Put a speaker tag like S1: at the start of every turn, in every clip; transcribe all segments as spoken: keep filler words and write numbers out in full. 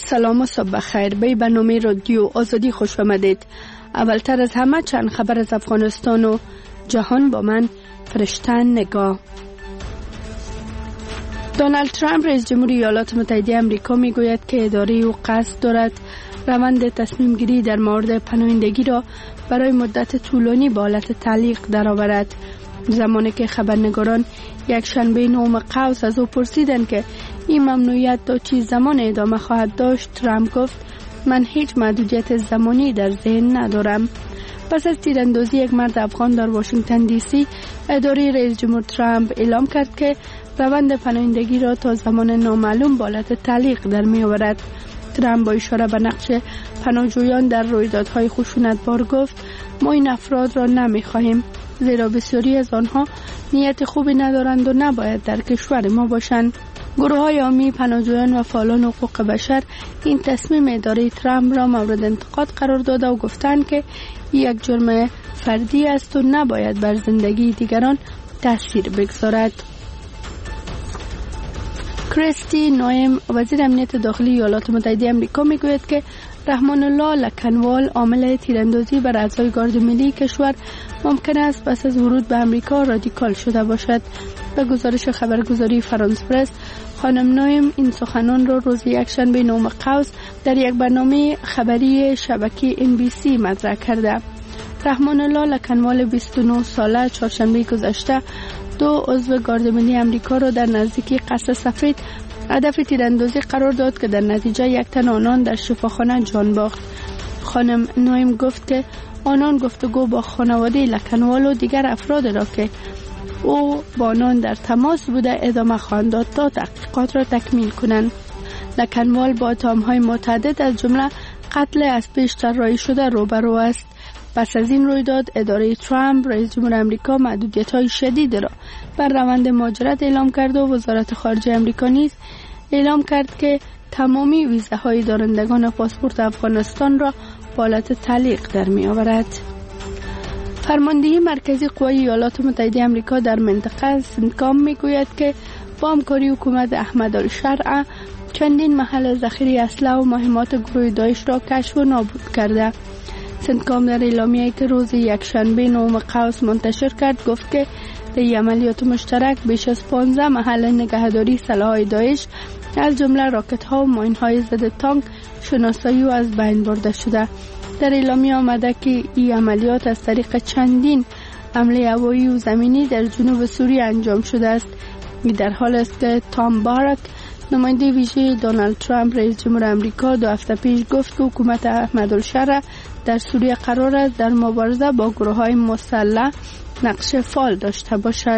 S1: سلام و صبح بخیر. به برنامه رادیو آزادی خوش آمدید. اولتر از همه چند خبر از افغانستان و جهان با من فرشتن نگاه. دونالد ترامپ رئیس جمهوری ایالات متحده آمریکا می گوید که اداره او قصد دارد روند تصمیم گیری در مورد پناهندگی را برای مدت طولانی به حالت تعلیق درآورد. زمانی که خبرنگاران یک شنبه نهم قوس از او پرسیدند که این ممنوعیت تا چه زمان ادامه خواهد داشت، ترامپ گفت من هیچ محدودیت زمانی در ذهن ندارم. پس از تیراندازی یک مرد افغان در واشنگتن دی سی، اداره رئیس جمهور ترامپ اعلام کرد که روند پناهندگی را تا زمان نامعلوم به حالت تعلیق در می آورد. ترامپ با اشاره به نقش پناهجویان در رویدادهای خشونتبار گفت ما این افراد را نمی خواهیم، زیرا بسیاری از آنها نیت خوبی ندارند و نباید در کشور ما باشند. گروه های عامی پناهجویان و فعالان حقوق بشر این تصمیم اداره ترامپ را مورد انتقاد قرار داده و گفتند که یک جرم فردی است و نباید بر زندگی دیگران تاثیر بگذارد. کریستی نوئم، وزیر امنیت داخلی ایالات متحده آمریکا، میگوید که رحمان الله لکنوال، عامل تیراندازی بر اعضای گارد ملی کشور، ممکن است پس از ورود به آمریکا رادیکال شده باشد. به گزارش خبرگزاری فرانس پرس، خانم نوئم این سخنان را روز یکشنبه نهم قوس در یک برنامه خبری شبکه ام بی سی مطرح کرده. رحمان الله لکنوال بیست و نه ساله چهارشنبه گذشته دو عضو گارد ملی آمریکا را در نزدیکی قصر سفید هدف تیراندازی قرار داد که در نتیجه یک تن آنان در شفاخانه جان باخت. خانم نوئم گفت که آنان گفتگو با خانواده لکنوال و دیگر افراد را که او با آنان در تماس بوده ادامه خواهند داد تا تحقیقات را تکمیل کنند. لکنوال با اتهام‌های متعدد از جمله قتل از پیش طراحی شده روبرو است. پس از این رویداد، اداره ترامپ رئیس جمهور آمریکا محدودیت‌های شدید را بر روند مهاجرت اعلام کرد و وزارت خارجه آمریکا نیز اعلام کرد که تمامی ویزاهای دارندگان پاسپورت افغانستان را به حالت تعلیق در می‌آورد. فرماندهی مرکزی قوای ایالات متحده آمریکا در منطقه سنتکام میگوید که با همکاری حکومت احمد الشرع چندین محل ذخیره اسلحه و مهمات گروه داعش را کشف و نابود کرده. سنتکام در اعلامیه‌ای که روز یکشنبه نهم قوس منتشر کرد گفت که در عملیات مشترک بیش از پانزده محل نگهداری سلاح‌های داعش از جمله راکت‌ها و ماین‌های ضد تانک شناسایی و از بین برده شده. در اعلامیه آمده که این عملیات از طریق چندین حمله هوایی و زمینی در جنوب سوریه انجام شده است. این در حال است که تام بارک، نماینده ویژه دونالد ترامپ رئیس جمهور آمریکا، دو هفته پیش گفت که حکومت احمد الشرع در سوریه قرار است در مبارزه با گروه‌های مسلح نقش فعال داشته باشد.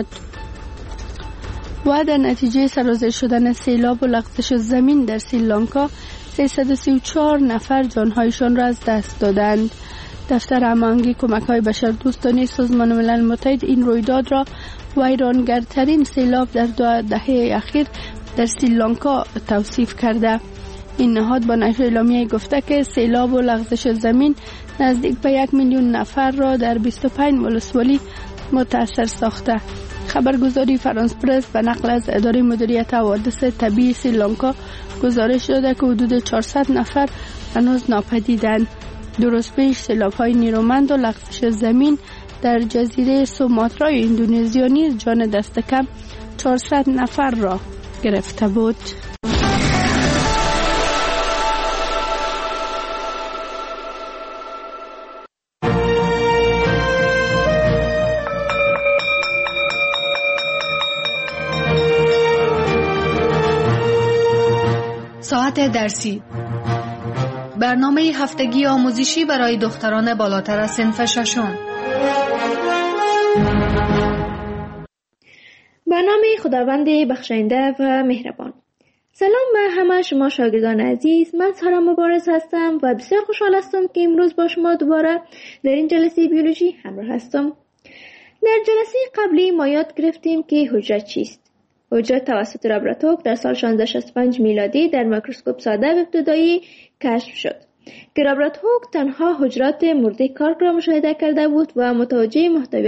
S1: و در نتیجه سرازیر شدن سیلاب و لغزش زمین در سریلانکا، سیصد و سی و چهار نفر جانهایشان را از دست دادند. دفتر هماهنگی کمک‌های بشردوستانه سازمان ملل متحد این رویداد را ویرانگرترین سیلاب در دو دهه اخیر در سریلانکا توصیف کرده. این نهاد با نشر اعلامیه گفته که سیلاب و لغزش زمین نزدیک به یک میلیون نفر را در بیست و پنج ولسوالی متاثر ساخته. خبرگزاری فرانس پرس به نقل از اداره مدیریت حوادث طبیعی سریلانکا گزارش داده که حدود چهارصد نفر هنوز ناپدیدند. دو روز پیش سیلاب‌های نیرومند و لغزش زمین در جزیره سوماترای اندونزیا نیز جان دست کم چهارصد نفر را گرفته بود.
S2: ساعت درسی، برنامه هفتگی آموزشی برای دختران بالاتر از صنف ششم.
S3: برنامه خداوند بخشنده و مهربان. سلام به همه شما شاگردان عزیز، من سارا مبارز هستم و بسیار خوشحال هستم که امروز با شما دوباره در این جلسه بیولوژی همراه هستم. در جلسه قبلی ما یاد گرفتیم که حجره چیست. حجره توسط رابرت هوک در سال شانزده شصت و پنج میلادی در میکروسکوپ ساده و ابتدایی کشف شد که رابرت هوک تنها حجرات مرده کارک را مشاهده کرده بود و متوجه محتویات